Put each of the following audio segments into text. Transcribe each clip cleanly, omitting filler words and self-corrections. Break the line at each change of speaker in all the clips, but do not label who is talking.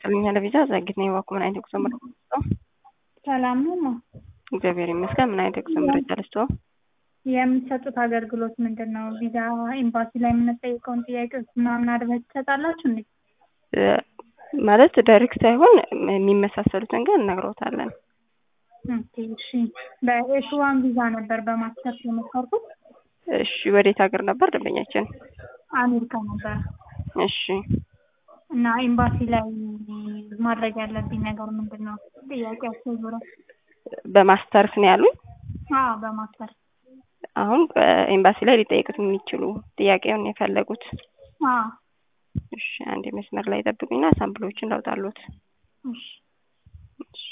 ይስጥልኝ ለቪዛ ዘግይት ነው የዋኩ ምን አይነት ጉዞ መረጃ ልስጥዎ?
ሰላም ነው።
እግዚአብሔር ይመስገን። ምን አይነት ጉዞ መረጃ ልስጥዎ?
የምትሰጡት አገልግሎት ምንድነው? ቪዛ ኤምባሲ ላይ የምንጠይቀውን ጥያቄዎች ምናምን አድርጋችሁ ትሰጣላችሁ እንዴ?
ማለት ዳይሬክት ሳይሆን የሚመሳሰሉትን ግን እነግሮታለን።
ኦኬ እሺ። በኤሽ1 ቪዛ ነበር በማስተር የሞከርኩት።
እሺ ወዴት ሀገር ነበር ደንበኛችን?
አሜሪካ ነበር።
እሺ
እና ኤምባሲ ላይ ማድረግ ያለብኝ ነገር ምንድነው? ጥያቄያቸው ዙሪያ
በማስተርስ ነው ያሉኝ?
አዎ በማስተር።
አሁን ኤምባሲ ላይ ሊጠይቁት የሚችሉ ጥያቄውን የፈለጉት?
አዎ።
እሺ አንድ መስመር ላይ ጠብቁኝና ሳምፕሎችን ላውጣሉት።
እሺ
እሺ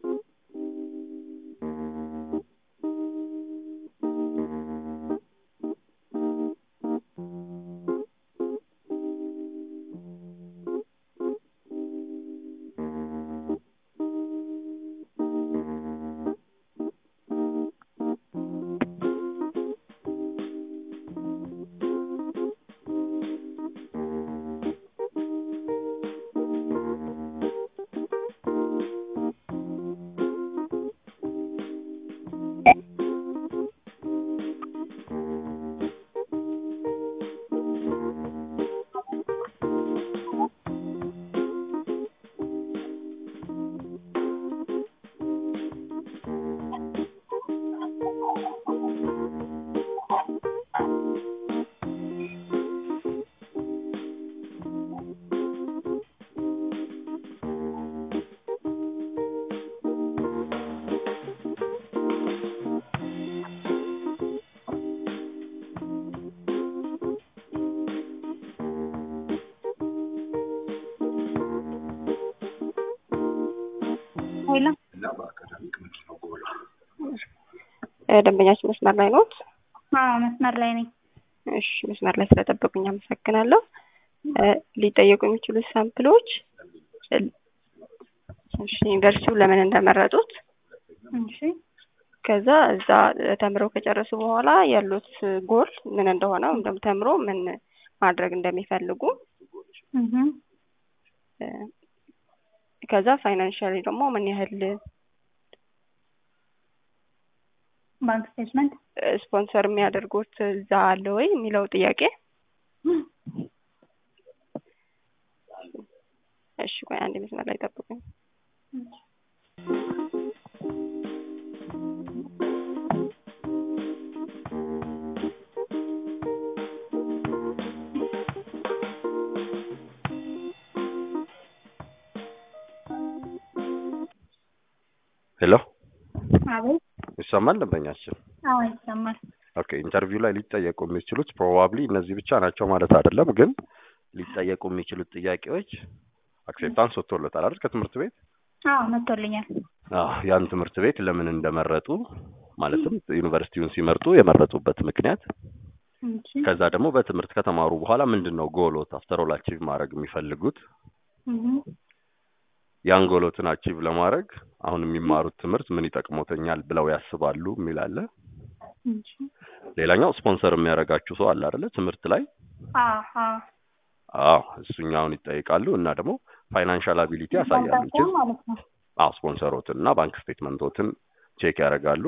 ደንበኛችን መስመር ላይ ነው?
አዎ መስመር ላይ ነኝ።
እሺ መስመር ላይ ስለጠበቁኝ አመሰግናለሁ። ሊጠየቁ የሚችሉ ሳምፕሎች እሺ ዩኒቨርሲቲው ለምን እንደመረጡት፣
እሺ
ከዛ እዛ ተምረው ከጨረሱ በኋላ ያሉት ጎል ምን እንደሆነ ተምሮ ምን ማድረግ እንደሚፈልጉ፣ ከዛ ፋይናንሻሊ ደግሞ ምን ያህል
ባንክ ስቴትመንት
ስፖንሰር የሚያደርጉት እዛ አለ ወይ የሚለው ጥያቄ። እሺ ቆይ አንድ መስመር ላይ ጠብቁኝ።
ሄሎ
አቤት።
ይሰማል ደንበኛችን?
አዎ ይሰማል።
ኦኬ ኢንተርቪው ላይ ሊጠየቁ የሚችሉት ፕሮባብሊ እነዚህ ብቻ ናቸው ማለት አይደለም፣ ግን ሊጠየቁ የሚችሉት ጥያቄዎች አክሴፕታንስ ወጥቶለታል አይደል ከትምህርት ቤት?
አዎ መጥቶልኛል።
ያን ትምህርት ቤት ለምን እንደመረጡ ማለትም ዩኒቨርሲቲውን ሲመርጡ የመረጡበት ምክንያት፣ ከዛ ደግሞ በትምህርት ከተማሩ በኋላ ምንድነው ጎሎት አፍተር ኦል አቺቭ ማድረግ የሚፈልጉት፣ ያን ጎሎትን አቺቭ ለማድረግ አሁን የሚማሩት ትምህርት ምን ይጠቅሞተኛል ብለው ያስባሉ የሚል አለ። ሌላኛው ስፖንሰር የሚያደርጋችሁ ሰው አለ አይደል ትምህርት ላይ? እሱኛውን ይጠይቃሉ። እና ደግሞ ፋይናንሻል አቢሊቲ ያሳያሉ። ስፖንሰሮትን እና ባንክ ስቴትመንቶትን ቼክ ያደርጋሉ።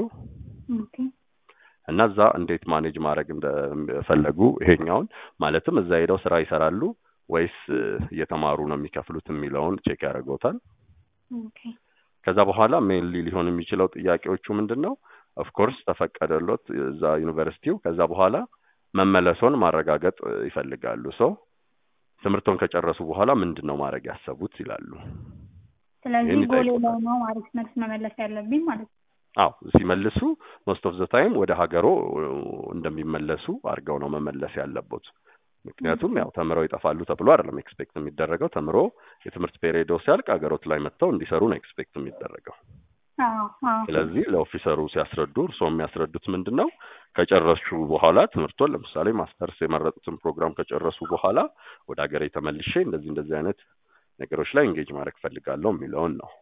እና እዛ እንዴት ማኔጅ ማድረግ እንደፈለጉ ይሄኛውን ማለትም እዛ ሄደው ስራ ይሰራሉ ወይስ እየተማሩ ነው የሚከፍሉት የሚለውን ቼክ ያደርጉታል። ከዛ በኋላ ሜንሊ ሊሆን የሚችለው ጥያቄዎቹ ምንድነው ኦፍ ኮርስ ተፈቀደሎት እዛ ዩኒቨርሲቲው ከዛ በኋላ መመለሶን ማረጋገጥ ይፈልጋሉ። ትምህርቱን ከጨረሱ በኋላ ምንድነው ማድረግ ያሰቡት ይላሉ።
ስለዚህ ጎል ነው ማለት መመለስ ያለብኝ ማለት ነው።
ሲመልሱ most of the time ወደ ሀገሮ እንደሚመለሱ አድርገው ነው መመለስ ያለበት። ምክንያቱም ያው ተምረው ይጠፋሉ ተብሎ አይደለም ኤክስፔክት የሚደረገው። ተምሮ የትምህርት ፔሪዮድ ሲያልቅ ሀገሮት ላይ መጥተው እንዲሰሩ ነው ኤክስፔክት የሚደረገው። ስለዚህ ለኦፊሰሩ ሲያስረዱ እርስዎ የሚያስረዱት ምንድነው ከጨረሱ በኋላ ትምህርቱን ለምሳሌ ማስተርስ የመረጡትን ፕሮግራም ከጨረሱ በኋላ ወደ ሀገሬ ተመልሼ እንደዚህ አይነት ነገሮች ላይ ኤንጌጅ ማድረግ ፈልጋለሁ የሚለውን ነው።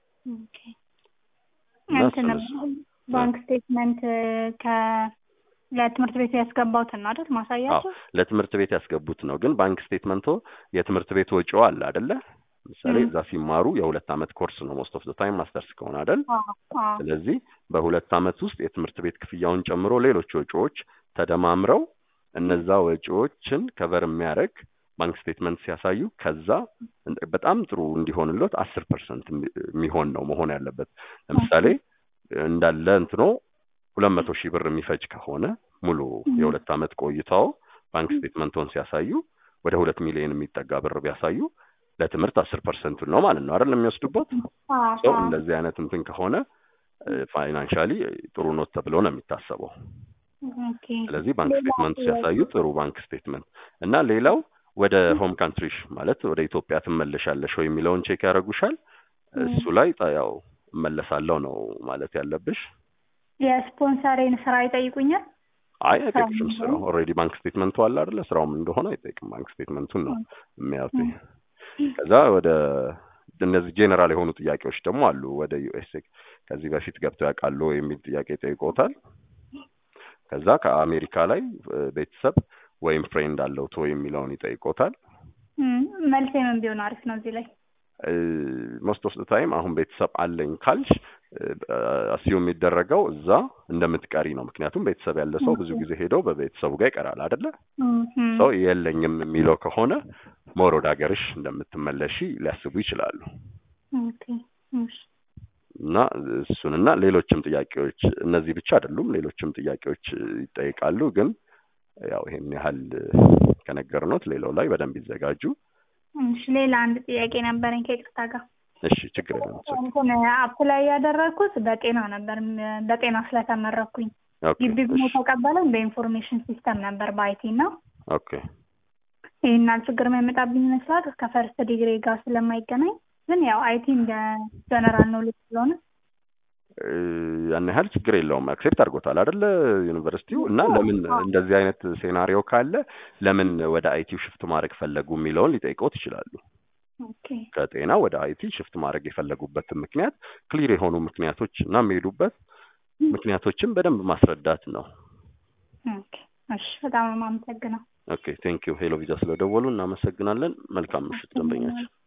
ባንክ ስቴትመንት ለትምህርት ቤት ያስገባውት ነው አይደል ማሳያቸው?
ለትምህርት ቤት ያስገቡት ነው። ግን ባንክ ስቴትመንቱ የትምህርት ቤት ወጪው አለ አይደለ? ምሳሌ እዛ ሲማሩ የሁለት ዓመት ኮርስ ነው ሞስት ኦፍ ዘ ታይም ማስተርስ ከሆነ አይደል? ስለዚህ በሁለት ዓመት ውስጥ የትምህርት ቤት ክፍያውን ጨምሮ ሌሎች ወጪዎች ተደማምረው እነዛ ወጪዎችን ከቨር የሚያደርግ ባንክ ስቴትመንት ሲያሳዩ ከዛ በጣም ጥሩ እንዲሆንለት 10% የሚሆን ነው መሆን ያለበት። ለምሳሌ እንዳለ እንትኖ 200,000 ብር የሚፈጅ ከሆነ ሙሉ የሁለት ዓመት ቆይታው ባንክ ስቴትመንቱን ሲያሳዩ ወደ 2 ሚሊዮን የሚጠጋ ብር ቢያሳዩ ለትምህርት 10% ነው ማለት ነው አይደል የሚወስዱበት። ሶ እንደዚህ አይነት እንትን ከሆነ ፋይናንሻሊ ጥሩ ነው ተብሎ ነው የሚታሰበው። ስለዚህ ባንክ ስቴትመንት ሲያሳዩ ጥሩ ባንክ ስቴትመንት እና ሌላው ወደ ሆም ካንትሪሽ ማለት ወደ ኢትዮጵያ ትመለሻለሽ ወይ የሚለውን ቼክ ያደርጉሻል። እሱ ላይ ያው እመለሳለሁ ነው ማለት ያለብሽ።
የስፖንሰሬን ስራ ይጠይቁኛል?
አይ አይጠይቅሽም። ስራው ኦልሬዲ ባንክ ስቴትመንቱ አለ አይደለ? ስራውም እንደሆነ አይጠይቅም። ባንክ ስቴትመንቱን ነው የሚያዩት። ከዛ ወደ እነዚህ ጄነራል የሆኑ ጥያቄዎች ደግሞ አሉ። ወደ ዩኤስኤ ከዚህ በፊት ገብተው ያውቃሉ የሚል ጥያቄ ጠይቆታል። ከዛ ከአሜሪካ ላይ ቤተሰብ ወይም ፍሬንድ አለው ቶ የሚለውን ይጠይቆታል።
መልሴ ምን ቢሆን አሪፍ ነው እዚህ ላይ?
ሞስት ኦፍ ዘ ታይም አሁን ቤተሰብ አለኝ ካልሽ አስዩም የሚደረገው እዛ እንደምትቀሪ ነው። ምክንያቱም ቤተሰብ ያለ ሰው ብዙ ጊዜ ሄደው በቤተሰቡ ጋር ይቀራል አይደለ? ሰው የለኝም የሚለው ከሆነ ሞር ወደ ሀገርሽ እንደምትመለሺ ሊያስቡ ይችላሉ። እና እሱንና ሌሎችም ጥያቄዎች እነዚህ ብቻ አይደሉም፣ ሌሎችም ጥያቄዎች ይጠይቃሉ። ግን ያው ይሄን ያህል ከነገርኖት ሌላው ላይ በደንብ ይዘጋጁ።
እሺ ሌላ አንድ ጥያቄ ነበረኝ ከይቅርታ ጋር።
እሺ ችግር የለም።
እንትን አፕላይ ያደረኩት በጤና ነበር፣ በጤና ስለተመረኩኝ። ግቢ ግን የተቀበለኝ በኢንፎርሜሽን ሲስተም ነበር በአይቲ ነው።
ኦኬ
ይሄን ችግር የማይመጣብኝ ይመስላል ከፈርስት ዲግሪ ጋር ስለማይገናኝ። ግን ያው አይቲ እንደ ጀነራል ኖሌጅ ስለሆነ
ያን ያህል ችግር የለውም። አክሴፕት አድርጎታል አይደለ ዩኒቨርሲቲው። እና ለምን እንደዚህ አይነት ሴናሪዮ ካለ ለምን ወደ አይቲው ሽፍት ማድረግ ፈለጉ የሚለውን ሊጠይቁት ይችላሉ።
ኦኬ
ከጤና ወደ አይቲ ሽፍት ማድረግ የፈለጉበት ምክንያት ክሊር የሆኑ ምክንያቶች እና የሚሄዱበት ምክንያቶችን በደንብ ማስረዳት ነው።
ኦኬ እሺ በጣም አመሰግናለሁ።
ኦኬ ቴንክ ዩ ሄሎ ቪዛ ስለደወሉ እናመሰግናለን። መልካም ምሽት ደንበኛችን።